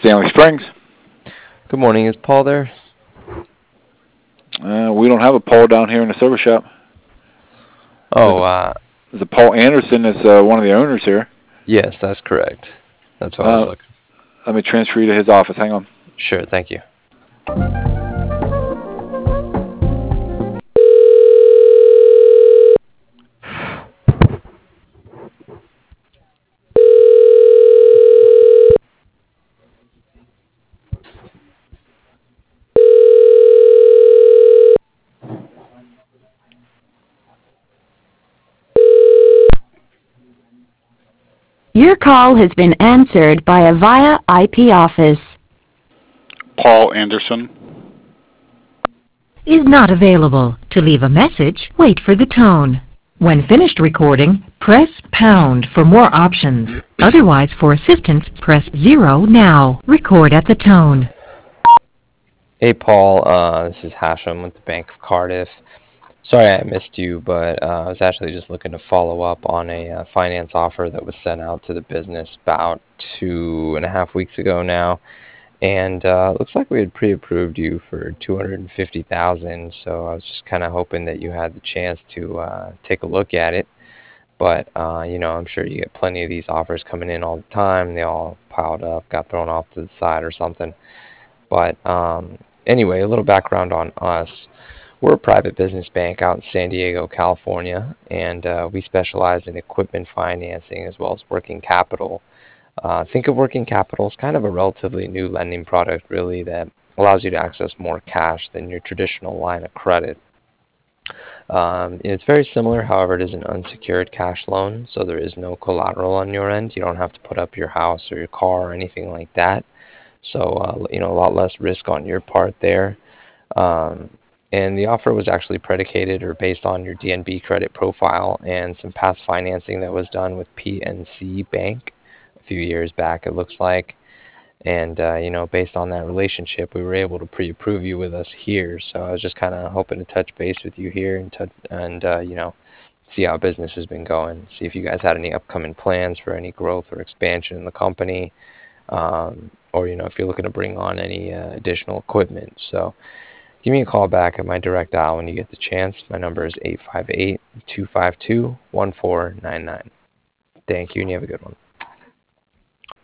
Stanley Springs. Good morning. Is Paul there? We don't have a Paul down here in the service shop. Oh, There's a Paul Anderson that's one of the owners here. yes, that's correct. That's what I was looking. Let me transfer you to his office. Hang on. Sure, thank you. Your call has been answered by a VIA IP office. Paul Anderson. Is not available. To leave a message, wait for the tone. When finished recording, press pound for more options. Otherwise, for assistance, press 0 now. Record at the tone. Hey, Paul. This is Hashem with the Bank of Cardiff. Sorry I missed you, but I was actually just looking to follow up on a finance offer that was sent out to the business about 2.5 weeks ago now. And it looks like we had pre-approved you for $250,000, so I was just kind of hoping that you had the chance to take a look at it. But I'm sure you get plenty of these offers coming in all the time. They all piled up, got thrown off to the side or something. But anyway, a little background on us. We're a private business bank out in San Diego, California, and we specialize in equipment financing as well as working capital. Think of working capital as kind of a relatively new lending product, really, that allows you to access more cash than your traditional line of credit. It's very similar, however, it is an unsecured cash loan, so there is no collateral on your end. You don't have to put up your house or your car or anything like that. So, a lot less risk on your part there. And the offer was actually predicated or based on your DNB credit profile and some past financing that was done with PNC Bank a few years back, it looks like. And, based on that relationship, we were able to pre-approve you with us here. So I was just kind of hoping to touch base with you here and see how business has been going, see if you guys had any upcoming plans for any growth or expansion in the company, or, if you're looking to bring on any additional equipment. So give me a call back at my direct dial when you get the chance. My number is 858-252-1499. Thank you, and you have a good one.